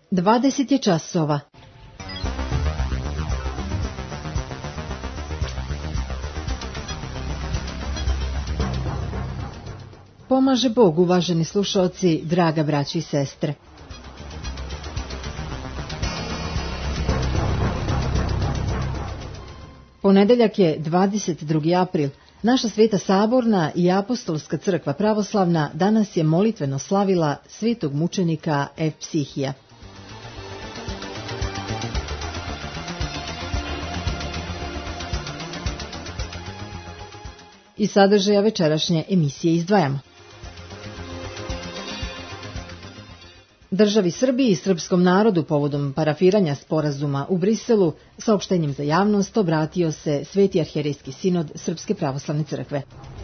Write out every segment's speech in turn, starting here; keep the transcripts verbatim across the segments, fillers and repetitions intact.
dvadeset je časova. Pomaže Bog, uvaženi slušalci, draga braći i sestre. Ponedeljak je dvadeset drugi april. Naša Sveta Saborna i Apostolska crkva pravoslavna danas je molitveno slavila svetog mučenika Evpsihija. Iz sadržaja večerašnje emisije izdvajamo. Državi Srbiji i srpskom narodu povodom parafiranja sporazuma u Briselu saopštenjem za javnost obratio se Sveti arhijerejski sinod Srpske pravoslavne crkve.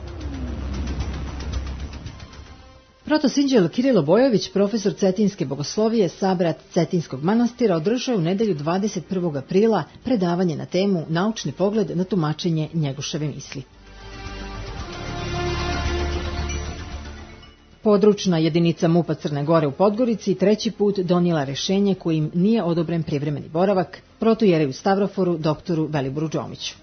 Protosinđel Kirilo Bojović, profesor Cetinske bogoslovije, sabrat Cetinskog manastira, održao u nedelju dvadeset prvog aprila predavanje na temu Naučni pogled na tumačenje Njegoševe misli. Područna jedinica MUP-a Crne Gore u Podgorici treći put donijela rješenje kojim nije odobren privremeni boravak protojereju Stavroforu doktoru Veliboru Đomiću.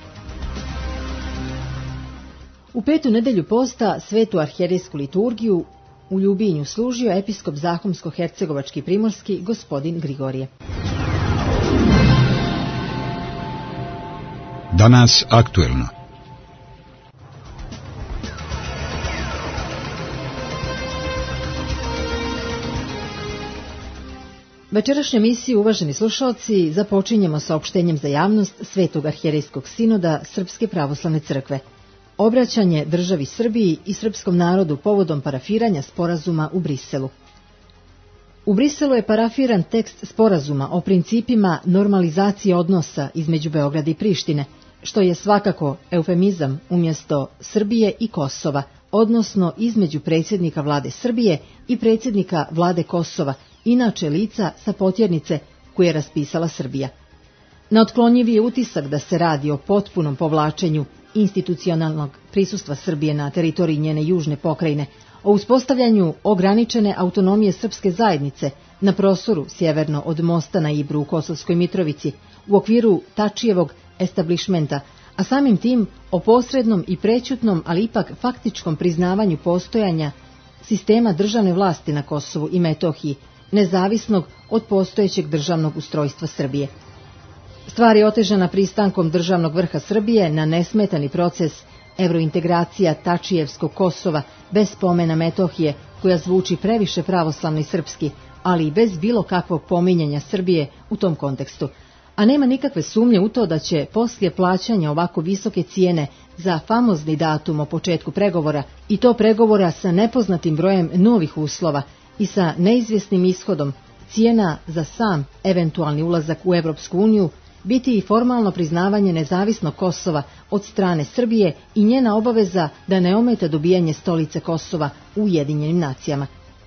U petu nedelju posta svetu arhijerejsku liturgiju u Ljubinju služio episkop Zahumsko-hercegovački primorski gospodin Grigorije. Danas aktuelno. Večerašnju emisiju, uvaženi slušalci, započinjemo saopštenjem za javnost Svetog arhijerejskog sinoda Srpske pravoslavne crkve. Obraćanje državi Srbiji i srpskom narodu povodom parafiranja sporazuma u Briselu. U Briselu je parafiran tekst sporazuma o principima normalizacije odnosa između Beograda i Prištine, što je svakako eufemizam umjesto Srbije i Kosova, odnosno između predsjednika vlade Srbije i predsjednika vlade Kosova, inače lica sa potjernice koje je raspisala Srbija. Neotklonjivi je utisak da se radi o potpunom povlačenju institucionalnog prisustva Srbije na teritoriji njene južne pokrajine, o uspostavljanju ograničene autonomije srpske zajednice na prostoru sjeverno od mosta na Ibru u Kosovskoj Mitrovici u okviru Tačijevog establišmenta, a samim tim o posrednom i prećutnom, ali ipak faktičkom priznavanju postojanja sistema državne vlasti na Kosovu i Metohiji, nezavisnog od postojećeg državnog ustrojstva Srbije. Stvar je otežana pristankom državnog vrha Srbije na nesmetani proces evrointegracija Tačijevskog Kosova bez spomena Metohije, koja zvuči previše pravoslavno i srpski, ali i bez bilo kakvog pominjanja Srbije u tom kontekstu. A nema nikakve sumnje u to da će poslije plaćanja ovako visoke cijene za famozni datum o početku pregovora, i to pregovora sa nepoznatim brojem novih uslova i sa neizvjesnim ishodom, cijena za sam eventualni ulazak u Evropsku uniju biti i formalno priznavanje nezavisnog Kosova od strane Srbije i njena obaveza da ne ometa dobijanje stolice Kosova u Ujedinjenim nacijama.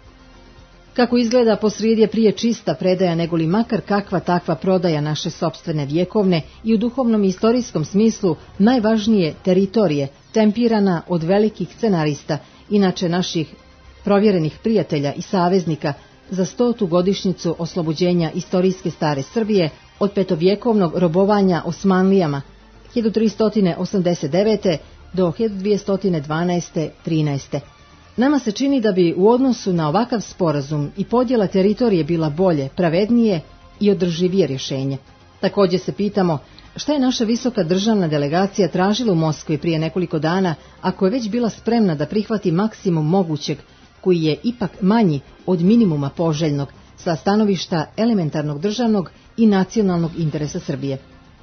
Kako izgleda, posrijed je prije čista predaja negoli makar kakva takva prodaja naše sopstvene vjekovne i u duhovnom i istorijskom smislu najvažnije teritorije, tempirana od velikih scenarista, inače naših provjerenih prijatelja i saveznika, za stotu godišnjicu oslobođenja istorijske stare Srbije od petovjekovnog robovanja Osmanlijama hiljadu tristo osamdeset devete do hiljadu dvjesto dvanaeste trinaeste. Nama se čini da bi u odnosu na ovakav sporazum i podjela teritorije bila bolje, pravednije i održivije rješenje. Također se pitamo šta je naša visoka državna delegacija tražila u Moskvi prije nekoliko dana, ako je već bila spremna da prihvati maksimum mogućeg, koji je ipak manji od minimuma poželjnog sa stanovišta elementarnog državnog i nacionalnog interesa Srbije.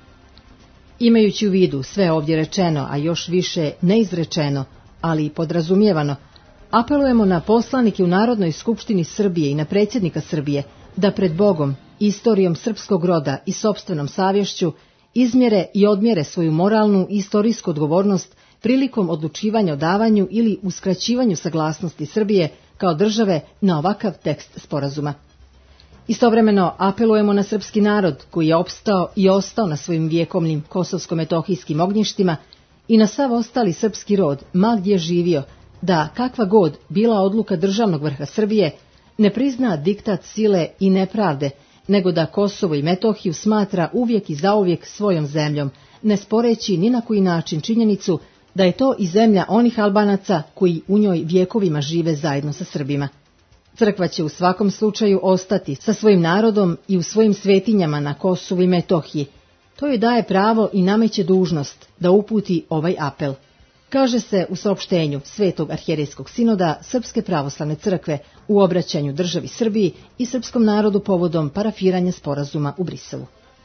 Imajući u vidu sve ovdje rečeno, a još više neizrečeno, ali i podrazumijevano, apelujemo na poslanike u Narodnoj skupštini Srbije i na predsjednika Srbije da pred Bogom, istorijom srpskog roda i sopstvenom savješću izmjere i odmjere svoju moralnu i istorijsku odgovornost prilikom odlučivanja o davanju ili uskraćivanju saglasnosti Srbije kao države na ovakav tekst sporazuma. Istovremeno apelujemo na srpski narod koji je opstao i ostao na svojim vjekovnim kosovsko-metohijskim ognjištima i na sav ostali srpski rod, ma gdje živio, da kakva god bila odluka državnog vrha Srbije, ne prizna diktat sile i nepravde, nego da Kosovo i Metohiju smatra uvijek i zauvijek svojom zemljom, ne sporeći ni na koji način činjenicu da je to i zemlja onih Albanaca koji u njoj vjekovima žive zajedno sa Srbima. Crkva će u svakom slučaju ostati sa svojim narodom i u svojim svetinjama na Kosovu i Metohiji. To joj daje pravo i nameće dužnost da uputi ovaj apel. Kaže se u saopštenju Svetog arhijerejskog sinoda Srpske pravoslavne crkve u obraćanju državi Srbiji i srpskom narodu povodom parafiranja sporazuma u Briselu.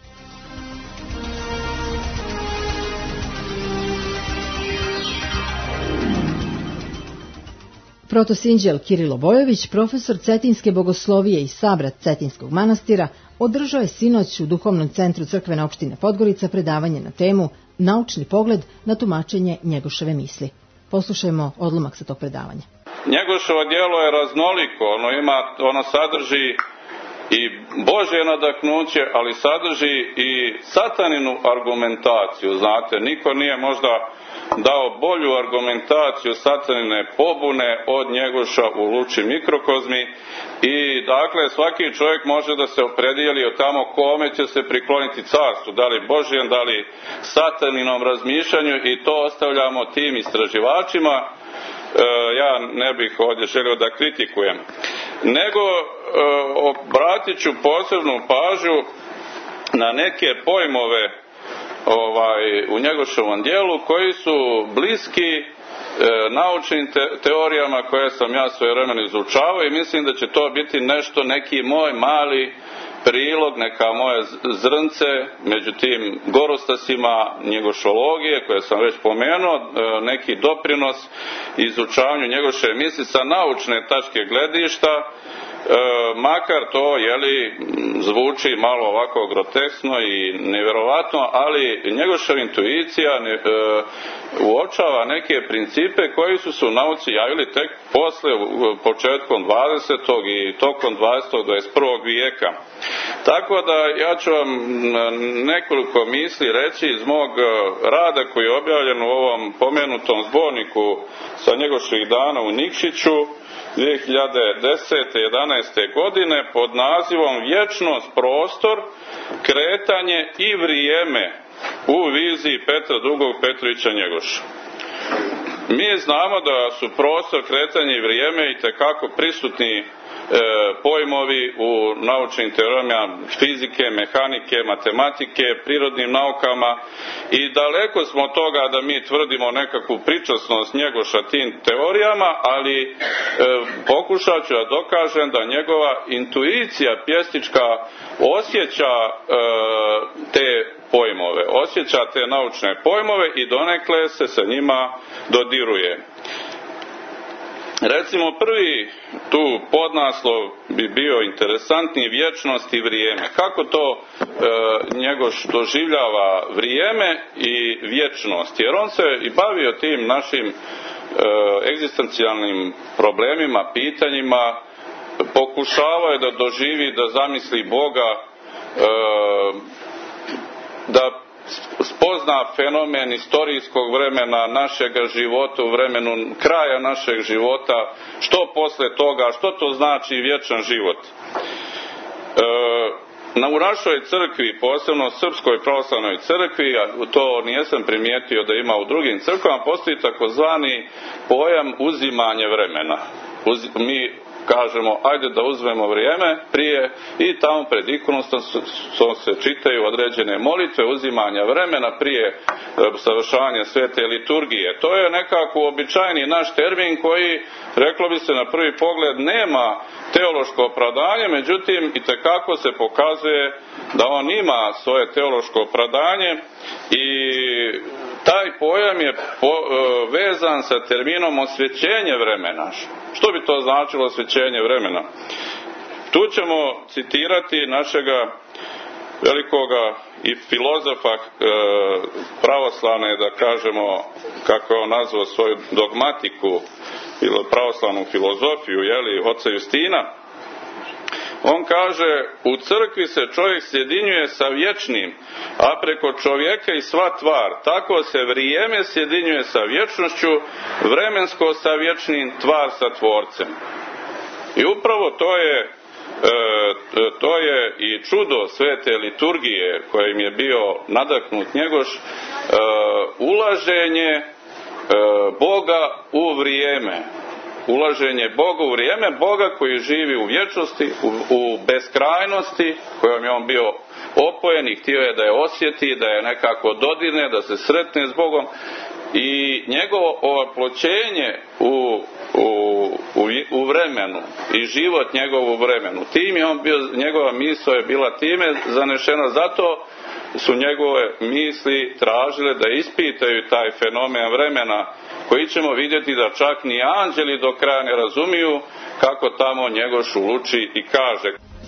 Protosinđel Kirilo Bojović, profesor Cetinske bogoslovije i sabrat Cetinskog manastira, održao je sinoć u Duhovnom centru crkvene opštine Podgorica predavanje na temu Naučni pogled na tumačenje Njegoševe misli. Poslušajmo odlomak sa tog predavanja. Njegoševo djelo je raznoliko, ono ima, ono sadrži i Božje nadahnuće, ali sadrži i sataninu argumentaciju. Znate, niko nije možda dao bolju argumentaciju satanine pobune od Njegoša u luči mikrokozmi i dakle svaki čovjek može da se opredijeli o tamo kome će se prikloniti carstvu, da li Božjem, da li sataninom razmišljanju, i to ostavljamo tim istraživačima. E, ja ne bih ovdje želio da kritikujem, nego e, obratit ću posebnu pažnju na neke pojmove ovaj, u Njegoševom djelu koji su bliski e, naučnim te, teorijama koje sam ja svojevremeno izučavao, i mislim da će to biti nešto, neki moj mali prilog, neka moje zrnce među tim gorostasima njegošologije koje sam već pomenuo, e, neki doprinos izučavanju Njegoševe misli sa naučne tačke gledišta. E, makar to jeli, zvuči malo ovako groteskno i nevjerovatno, ali Njegoševa intuicija ne, e, uočava neke principe koji su se u nauci javili tek posle, početkom dvadesetog i tokom dvadesetog do dvadeset prvog vijeka. Tako da ja ću vam nekoliko misli reći iz mog rada koji je objavljen u ovom pomenutom zborniku sa Njegoševih dana u Nikšiću dvije hiljade desete jedanaeste godine pod nazivom Vječnost, prostor, kretanje i vrijeme u viziji Petra drugog Petrovića Njegoša. Mi znamo da su prostor, kretanje i vrijeme itekako prisutni e, pojmovi u naučnim teorijama fizike, mehanike, matematike, prirodnim naukama, i daleko smo od toga da mi tvrdimo nekakvu pričasnost Njegoša tim teorijama, ali e, pokušat ću da dokažem da njegova intuicija pjesnička osjeća e, te pojmove, osjeća te naučne pojmove i donekle se sa njima dodiruje. Recimo prvi tu podnaslov bi bio interesantni, vječnost i vrijeme. Kako to e, Njegoš doživljava vrijeme i vječnost? Jer on se i bavio tim našim e, egzistencijalnim problemima, pitanjima, pokušavao je da doživi, da zamisli Boga, e, da spozna fenomen istorijskog vremena našega života, u vremenu kraja našeg života, što posle toga, što to znači vječan život. E, na u našoj crkvi, posebno Srpskoj pravoslavnoj crkvi, a to nijesam primijetio da ima u drugim crkvama, postoji takozvani pojam uzimanje vremena. Uz, mi kažemo, ajde da uzmemo vrijeme prije, i tamo pred ikonostom se čitaju određene molitve uzimanja vremena prije savršavanja svete liturgije. To je nekako uobičajeni naš termin koji, reklo bi se na prvi pogled, nema teološko opravdanje, međutim itekako se pokazuje da on ima svoje teološko opravdanje, i taj pojam je po, vezan sa terminom osvećenje vremena. Što bi to značilo osvećenje vremena? Tu ćemo citirati našega velikoga i filozofa e, pravoslavne, da kažemo, kako je on nazvao svoju dogmatiku ili pravoslavnu filozofiju, jeli, oca Justina. On kaže, u crkvi se čovjek sjedinjuje sa vječnim, a preko čovjeka i sva tvar. Tako se vrijeme sjedinjuje sa vječnošću, vremensko sa vječnim, tvar sa tvorcem. I upravo to je, to je i čudo svete liturgije kojim je bio nadahnut Njegoš, ulaženje Boga u vrijeme. Ulaženje Boga u vrijeme, Boga koji živi u vječnosti, u, u beskrajnosti, kojom je on bio opojen i htio je da je osjeti, da je nekako dodirne, da se sretne s Bogom. I njegovo ovoploćenje u, u, u, u vremenu i život njegov u vremenu, tim je on bio, njegova misao je bila time zanešena, zato su njegove misli tražile da ispitaju taj fenomen vremena, koji ćemo vidjeti da čak ni anđeli do kraja ne razumiju, kako tamo Njegoš uči i kaže.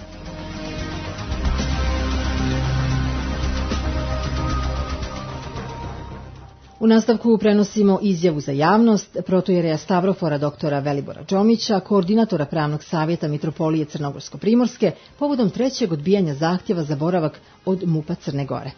U nastavku prenosimo izjavu za javnost protojereja Stavrofora doktora Velibora Đomića, koordinatora Pravnog savjeta Mitropolije Crnogorsko-Primorske, povodom trećeg odbijanja zahtjeva za boravak od MUP-a Crne Gore.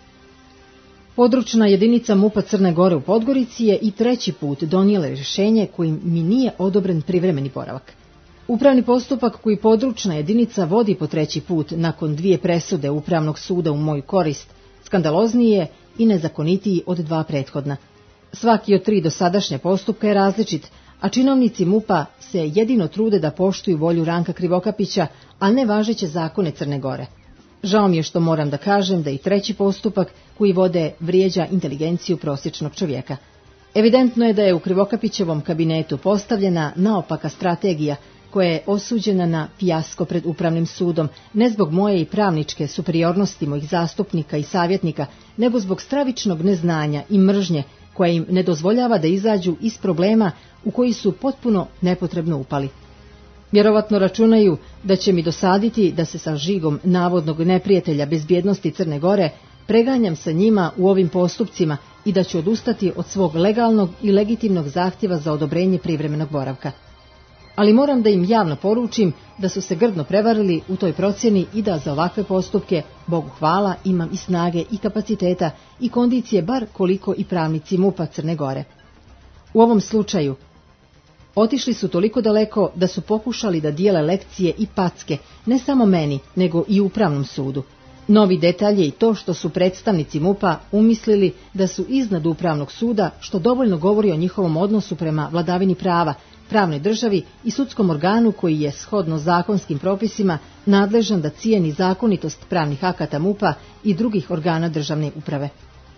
Područna jedinica MUP-a Crne Gore u Podgorici je i treći put donijela rješenje kojim mi nije odobren privremeni boravak. Upravni postupak koji područna jedinica vodi po treći put nakon dvije presude Upravnog suda u moju korist skandalozniji je i nezakonitiji od dva prethodna. Svaki od tri dosadašnja postupka je različit, a činovnici MUP-a se jedino trude da poštuju volju Ranka Krivokapića, a ne važeće zakone Crne Gore. Žao mi je što moram da kažem da i treći postupak koji vode vrijeđa inteligenciju prosječnog čovjeka. Evidentno je da je u Krivokapićevom kabinetu postavljena naopaka strategija koja je osuđena na fijasko pred Upravnim sudom, ne zbog moje i pravničke superiornosti mojih zastupnika i savjetnika, nego zbog stravičnog neznanja i mržnje koja im ne dozvoljava da izađu iz problema u koji su potpuno nepotrebno upali. Vjerovatno računaju da će mi dosaditi da se sa žigom navodnog neprijatelja bezbjednosti Crne Gore preganjam sa njima u ovim postupcima i da ću odustati od svog legalnog i legitimnog zahtjeva za odobrenje privremenog boravka. Ali moram da im javno poručim da su se grdno prevarili u toj procjeni i da za ovakve postupke, Bogu hvala, imam i snage i kapaciteta i kondicije bar koliko i pravnici MUP-a Crne Gore. U ovom slučaju otišli su toliko daleko da su pokušali da dijele lekcije i packe ne samo meni, nego i Upravnom sudu. Novi detalj je i to što su predstavnici MUP-a umislili da su iznad Upravnog suda, što dovoljno govori o njihovom odnosu prema vladavini prava, pravnoj državi i sudskom organu koji je shodno zakonskim propisima nadležan da cijeni zakonitost pravnih akata MUP-a i drugih organa državne uprave.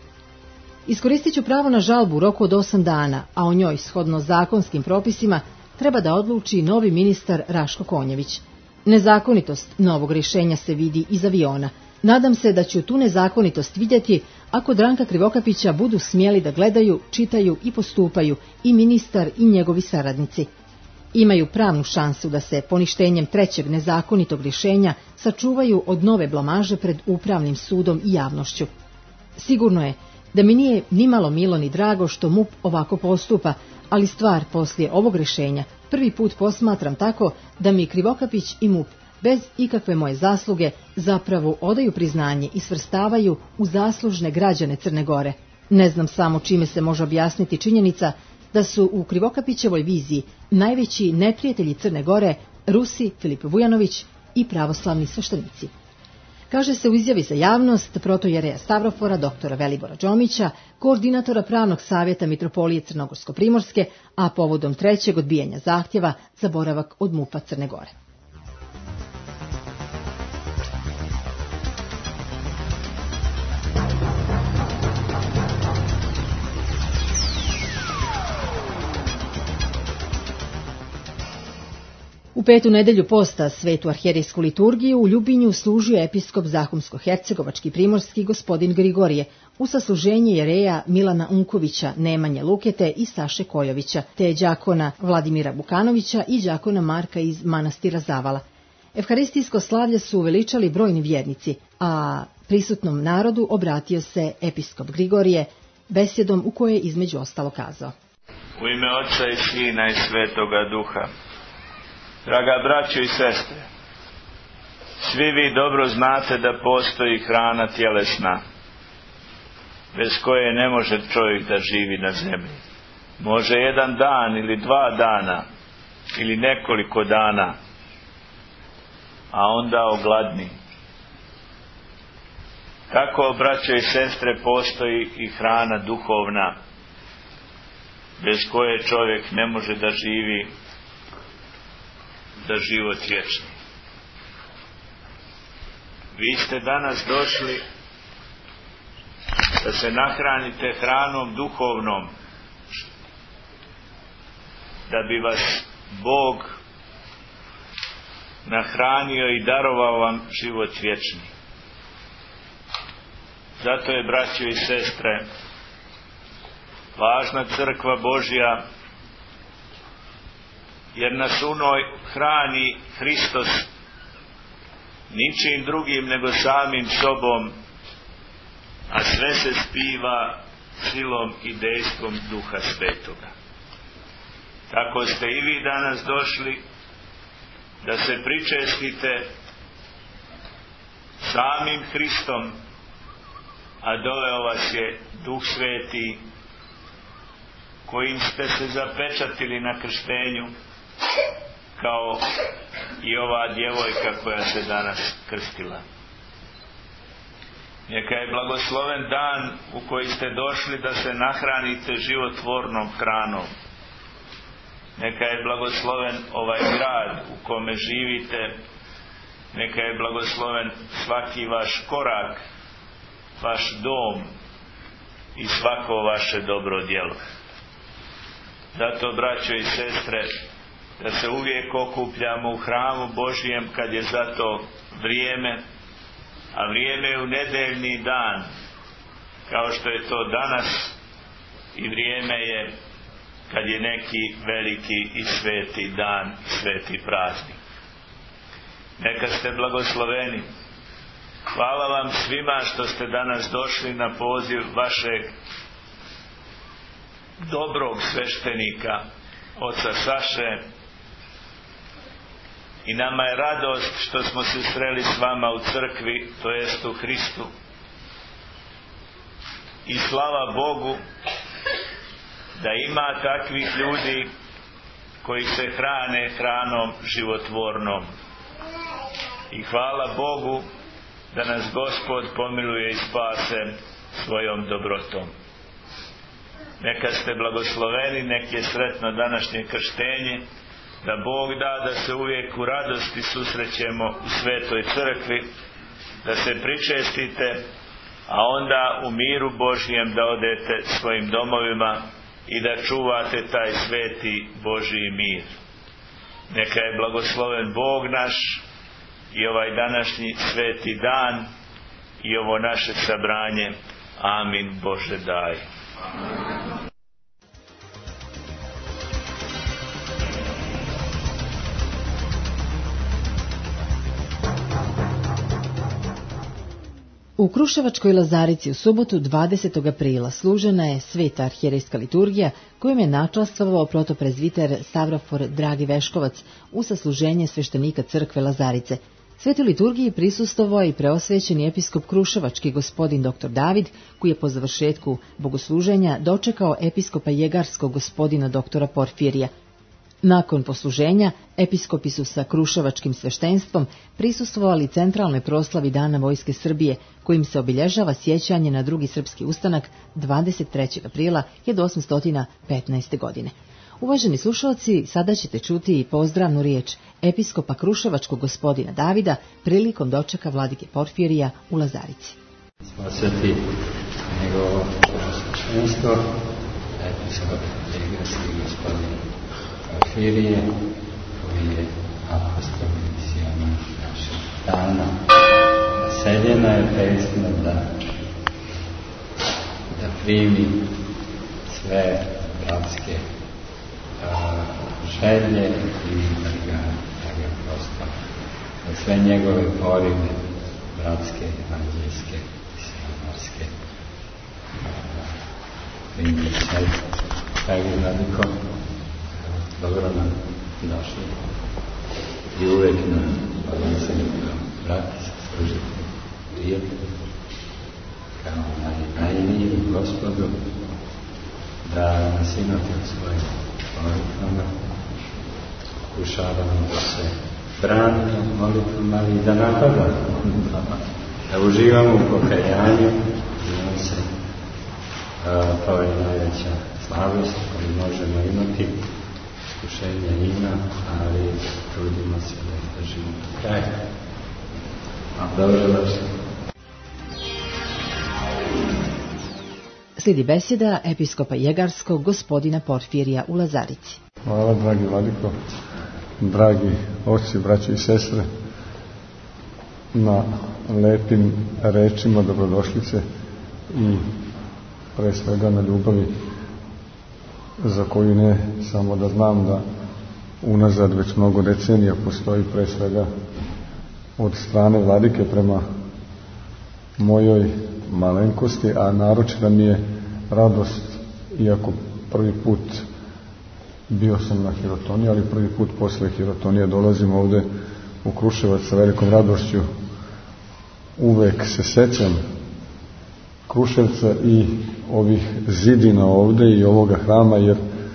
Iskoristit ću pravo na žalbu u roku od osam dana, a o njoj shodno zakonskim propisima treba da odluči novi ministar Raško Konjević. Nezakonitost novog rješenja se vidi iz aviona. Nadam se da ću tu nezakonitost vidjeti ako Ranka Krivokapića budu smjeli da gledaju, čitaju i postupaju i ministar i njegovi saradnici. Imaju pravnu šansu da se poništenjem trećeg nezakonitog rješenja sačuvaju od nove blamaže pred Upravnim sudom i javnošću. Sigurno je da mi nije ni malo milo ni drago što MUP ovako postupa, ali stvar poslije ovog rješenja prvi put posmatram tako da mi Krivokapić i MUP bez ikakve moje zasluge zapravo odaju priznanje i svrstavaju u zaslužne građane Crne Gore. Ne znam samo čime se može objasniti činjenica da su u Krivokapićevoj viziji najveći neprijatelji Crne Gore Rusi, Filip Vujanović i pravoslavni sveštenici. Kaže se u izjavi za javnost protojereja Stavrofora doktora Velibora Đomića, koordinatora Pravnog savjeta Mitropolije Crnogorsko-Primorske, a povodom trećeg odbijanja zahtjeva za boravak od MUP-a Crne Gore. U petu nedelju posta svetu arhijerejsku liturgiju u Ljubinju služio episkop Zahumsko-hercegovački primorski gospodin Grigorije u sasluženje jereja Milana Unkovića, Nemanje Lukete i Saše Kojovića, te đakona Vladimira Bukanovića i đakona Marka iz manastira Zavala. Evharistijsko slavlje su uveličali brojni vjernici, a prisutnom narodu obratio se episkop Grigorije besjedom u kojoj je između ostalo kazao: U ime Oca i Sina i Svetoga Duha. Draga braćo i sestre, svi vi dobro znate da postoji hrana tjelesna, bez koje ne može čovjek da živi na zemlji. Može jedan dan ili dva dana ili nekoliko dana, a onda ogladni. Kako, braćo i sestre, postoji i hrana duhovna, bez koje čovjek ne može da živi za život vječni. Vi ste danas došli da se nahranite hranom duhovnom, da bi vas Bog nahranio i darovao vam život vječni. Zato je, braćo i sestre, važna crkva Božja, jer nas u njoj hrani Hristos ničim drugim nego samim sobom, a sve se spiva silom i dejstvom Duha Svetoga. Tako ste i vi danas došli da se pričestite samim Hristom, a doveo vas je Duh Sveti, kojim ste se zapečatili na krštenju, kao i ova djevojka koja se danas krstila. Neka je blagosloven dan u koji ste došli da se nahranite životvornom hranom. Neka je blagosloven ovaj grad u kome živite. Neka je blagosloven svaki vaš korak, vaš dom i svako vaše dobro djelo. Zato, braćo i sestre, da se uvijek okupljamo u hramu Božijem kad je za to vrijeme, a vrijeme je u nedeljni dan, kao što je to danas, i vrijeme je kad je neki veliki i sveti dan, sveti praznik. Neka ste blagosloveni. Hvala vam svima što ste danas došli na poziv vašeg dobrog sveštenika, oca Saše, i nama je radost što smo se sreli s vama u crkvi, to jest u Hristu. I slava Bogu da ima takvih ljudi koji se hrane hranom životvornom. I hvala Bogu da nas Gospod pomiluje i spase svojom dobrotom. Neka ste blagosloveni, nek je sretno današnje krštenje, da Bog da da se uvijek u radosti susrećemo u svetoj crkvi, da se pričestite, a onda u miru Božjem da odete svojim domovima i da čuvate taj sveti Božji mir. Neka je blagosloven Bog naš i ovaj današnji sveti dan i ovo naše sabranje. Amin. Bože daj. U Kruševačkoj Lazarici u subotu dvadesetog aprila služena je sveta arhijerejska liturgija kojom je načastvovao protoprezviter Stavrofor Dragi Veškovac u sasluženje sveštenika crkve Lazarice. Svetoj liturgiji prisustvovao i preosvećeni episkop Kruševački gospodin doktor David, koji je po završetku bogosluženja dočekao episkopa Jegarskog gospodina doktora Porfirija. Nakon posluženja, episkopi su sa kruševačkim sveštenstvom prisustvovali centralnoj proslavi Dana Vojske Srbije, kojim se obilježava sjećanje na drugi srpski ustanak dvadeset trećeg aprila hiljadu osamsto petnaeste. godine. Uvaženi slušalci, sada ćete čuti i pozdravnu riječ episkopa Kruševačkog gospodina Davida prilikom dočeka vladike Porfirija u Lazarici. Spasati njegovo sveštenstvo, episkop Jegarski gospodin Porfirije, koji je apostol i misionar našeg dana. Naseljeno je pesno da, da primi sve bratske a, želje i da ga, da ga prosto, da sve njegove porive bratske, evanđelske, misionarske primi sve. Tako je, Vladiko, dobro nam došli i uvek nam odnosili kao brati, služiti prijatelji, kao najmiliji Gospodu, da nas imate u svojim porukama. Pokušavamo da se branimo molitvom, ali i da napadamo, da uživamo u pokajanju, i se, a, to je najveća slabost koju možemo imati. Iskušenja ima, ali trudimo se da držimo do kraja. Dobro došli. Slijedi besjeda episkopa Jegarskog gospodina Porfirija u Lazarici. Hvala, dragi vladiko, dragi oci, braće i sestre, na lepim rečima dobrodošlice i pre svega na ljubavi za koju ne samo da znam da unazad već mnogo decenija postoji pre svega od strane vladike prema mojoj malenkosti, a naročita mi je radost, iako prvi put bio sam na hirotoniji, ali prvi put posle hirotonije dolazim ovde u Kruševac sa velikom radošću. Uvek se sećam Kruševca i ovih zidina ovde i ovoga hrama, jer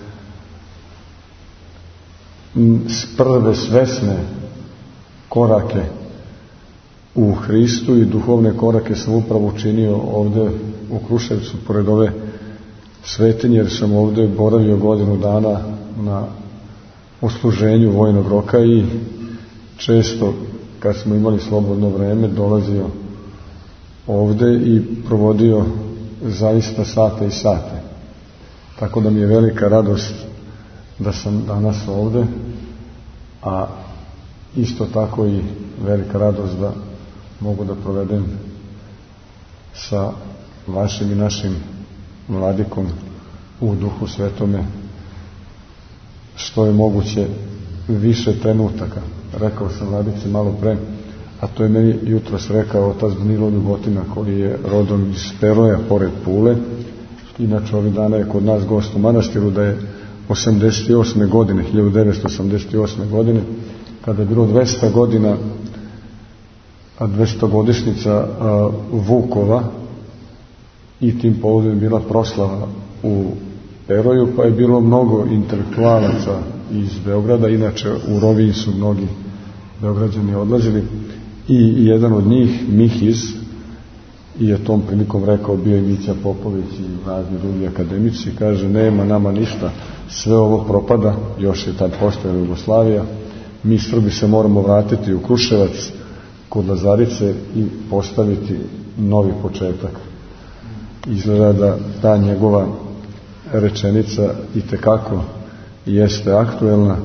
prve svesne korake u Hristu i duhovne korake sam upravo učinio ovde u Kruševcu, pored ove svetinje, jer sam ovde boravio godinu dana na usluženju vojnog roka i često kad smo imali slobodno vreme dolazio ovde i provodio zaista sate i sate. Tako da mi je velika radost da sam danas ovde, a isto tako i velika radost da mogu da provedem sa vašim i našim vladikom u Duhu Svetome što je moguće više trenutaka. Rekao sam vladici malo pre, a to je meni jutros rekao otac Danilo Ljubotina, koji je rodom iz Peroja pored Pule. Inače ovih dana je kod nas gost u manastiru, da je osamdeset osme godine, hiljadu devetsto osamdeset osme godine, kada je bilo dvesta godina, a dvestogodišnjica Vukova, i tim povodom je bila proslava u Peroju, pa je bilo mnogo intelektualaca iz Beograda, inače u Rovinj su mnogi Beograđani odlazili, i jedan od njih, Mihiz, i je tom prilikom rekao, bio je Mića Popović i razni drugi akademici, kaže, nema nama ništa, sve ovo propada, još je tad postojala Jugoslavija, mi Srbi se moramo vratiti u Kruševac kod Lazarice i postaviti novi početak. Izgleda da ta njegova rečenica itekako jeste aktuelna.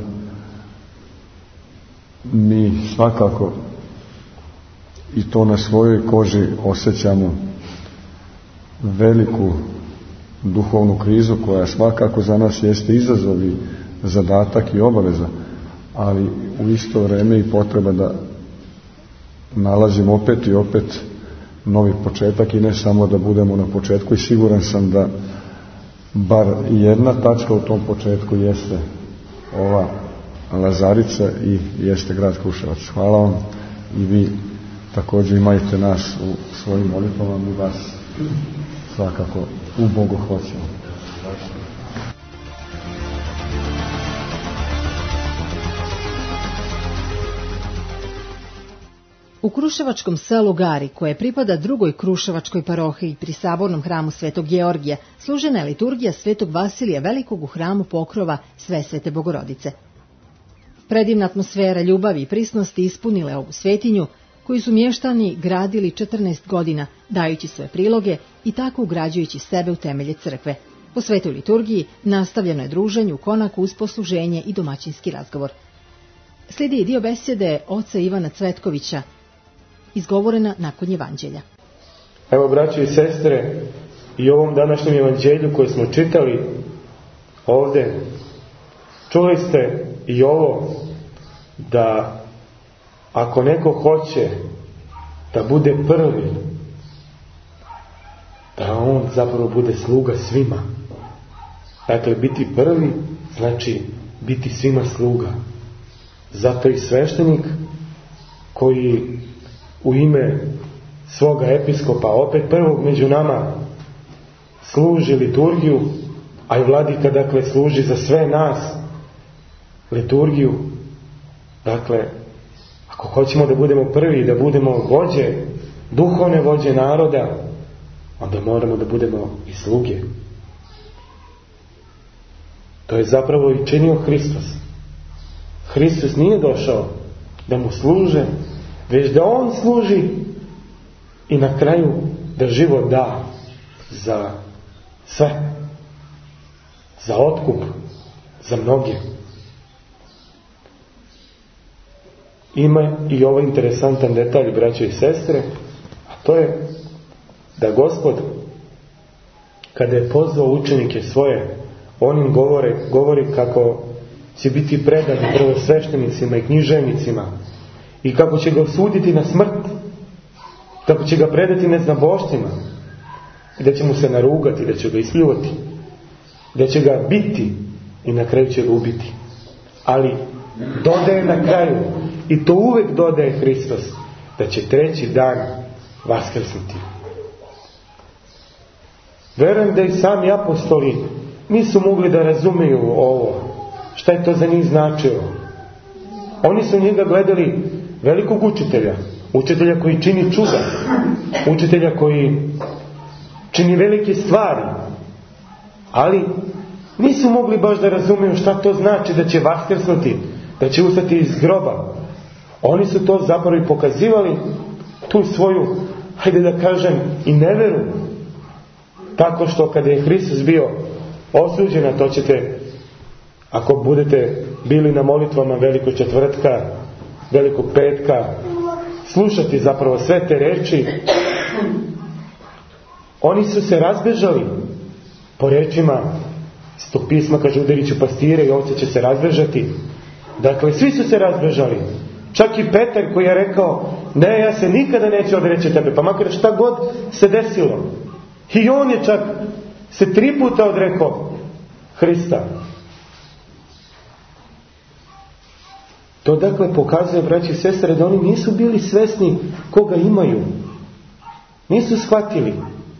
Mi svakako i to na svojoj koži osjećamo veliku duhovnu krizu koja svakako za nas jeste izazov i zadatak i obaveza, ali u isto vreme i potreba da nalazimo opet i opet novi početak i ne samo da budemo na početku, i siguran sam da bar jedna tačka u tom početku jeste ova Lazarica i jeste grad Kruševac. Hvala vam, i vi također imajte nas u svojim molitvama, mi vas svakako u Bogu hoćemo. U kruševačkom selu Gari, koje pripada drugoj kruševačkoj parohiji pri sabornom hramu Svetog Georgija, služena je liturgija Svetog Vasilija Velikog u hramu Pokrova Sve Svete Bogorodice. Predivna atmosfera ljubavi i prisnosti ispunile ovu svetinju, koju su mještani gradili četrnaest godina, dajući svoje priloge i tako ugrađujući sebe u temelje crkve. Po svetoj liturgiji nastavljeno je druženje u konaku uz posluženje i domaćinski razgovor. Slijedi i dio besjede oca Ivana Cvetkovića, izgovorena nakon evanđelja. Evo, braćo i sestre, i ovom današnjem evanđelju koje smo čitali ovde, čuli ste i ovo, da ako neko hoće da bude prvi, da on zapravo bude sluga svima. Dakle, biti prvi znači biti svima sluga. Zato i sveštenik koji u ime svoga episkopa, opet prvog među nama, služi liturgiju, a i vladika, dakle, služi za sve nas liturgiju, dakle, Ako hoćemo da budemo prvi, da budemo vođe, duhovne vođe naroda, onda moramo da budemo i sluge. To je zapravo i činio Hristos. Hristos nije došao da mu služe, već da on služi i na kraju da život da za sve, za otkup, za mnoge. Ima i ovaj interesantan detalj, braćo i sestre, a to je da Gospod, kada je pozvao učenike svoje, on im govore, govori kako će biti predani prvosveštenicima i književnicima i kako će ga osuditi na smrt, kako će ga predati neznabošcima i da će mu se narugati, da će ga ispljuvati, da će ga biti i na kraju će ga ubiti. Ali dodaje na kraju, i to uvek dodaje Hristos, da će treći dan vaskrsnuti. Verujem da i sami apostoli nisu mogli da razumiju ovo, šta je to za njih značilo. Oni su njega gledali velikog učitelja, učitelja koji čini čuda, učitelja koji čini velike stvari, ali nisu mogli baš da razumiju šta to znači da će vaskrsnuti, da će ustati iz groba. Oni su to zapravo i pokazivali, tu svoju, hajde da kažem, i neveru, tako što kada je Hristos bio osuđen, a to ćete, ako budete bili na molitvama velikog četvrtka, velikog petka, slušati zapravo sve te reči, oni su se razbežali po rečima Svetog pisma, kaže, udarit ću pastire i ovce će se razbežati. Dakle, svi su se razbežali. Čak i Petar koji je rekao, ne, ja se nikada neću odreći tebe, pa makar šta god se desilo. I on je čak se tri puta odrekao Hrista. To dakle pokazuje, braći i sestre, da oni nisu bili svesni koga imaju. Nisu shvatili.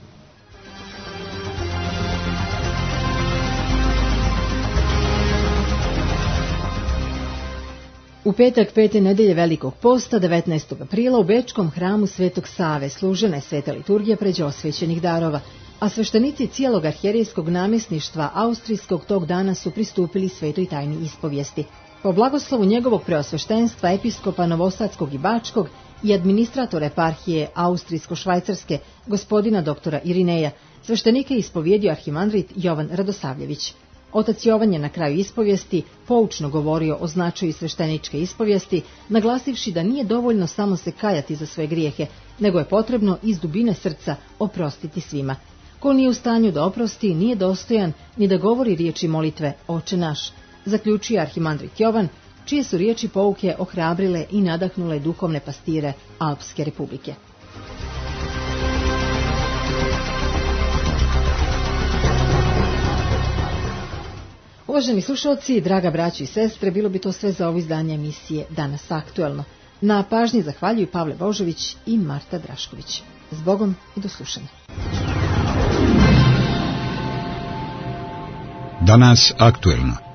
U petak pete nedelje Velikog posta, devetnaestog aprila, u Bečkom hramu Svetog Save služena je sveta liturgija pređe osvećenih darova, a sveštenici cijelog arhijerejskog namjesništva austrijskog tog dana su pristupili svetoj tajni ispovijesti. Po blagoslovu njegovog preosveštenstva, episkopa Novosadskog i Bačkog i administratora eparhije Austrijsko-švajcarske, gospodina doktora Irineja, sveštenike je ispovjedio arhimandrit Jovan Radosavljević. Otac Jovan je na kraju ispovijesti poučno govorio o značaju svešteničke ispovijesti, naglasivši da nije dovoljno samo se kajati za svoje grijehe, nego je potrebno iz dubine srca oprostiti svima. Ko nije u stanju da oprosti, nije dostojan ni da govori riječi molitve Oče naš, zaključio arhimandrit Jovan, čije su riječi pouke ohrabrile i nadahnule duhovne pastire Alpske republike. Uvaženi slušalci, draga braćo i sestre, bilo bi to sve za ovo izdanje emisije Danas aktuelno. Na pažnji zahvaljuju Pavle Božović i Marta Drašković. Zbogom i do slušanja. Danas aktuelno.